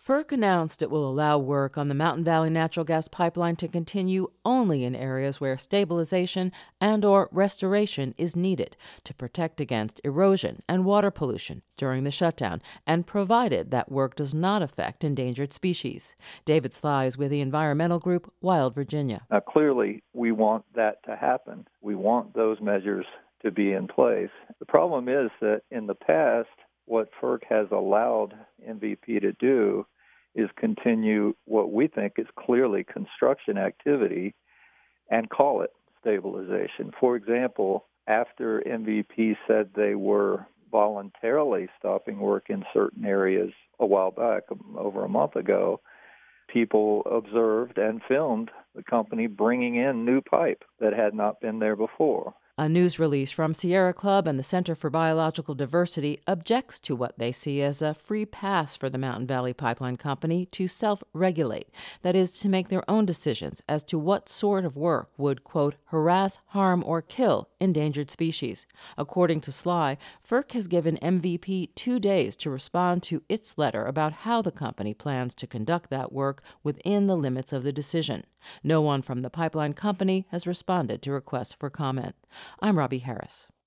FERC announced it will allow work on the Mountain Valley Natural Gas Pipeline to continue only in areas where stabilization and/or restoration is needed to protect against erosion and water pollution during the shutdown, and provided that work does not affect endangered species. David Sly is with the environmental group Wild Virginia. Now, clearly, we want that to happen. We want those measures to be in place. The problem is that in the past, what FERC has allowed MVP to do is continue what we think is clearly construction activity and call it stabilization. For example, after MVP said they were voluntarily stopping work in certain areas a while back, over a month ago, people observed and filmed the company bringing in new pipe that had not been there before. A news release from Sierra Club and the Center for Biological Diversity objects to what they see as a free pass for the Mountain Valley Pipeline Company to self-regulate, that is, to make their own decisions as to what sort of work would, quote, harass, harm, or kill endangered species. According to Sly, FERC has given MVP 2 days to respond to its letter about how the company plans to conduct that work within the limits of the decision. No one from the pipeline company has responded to requests for comment. I'm Robbie Harris.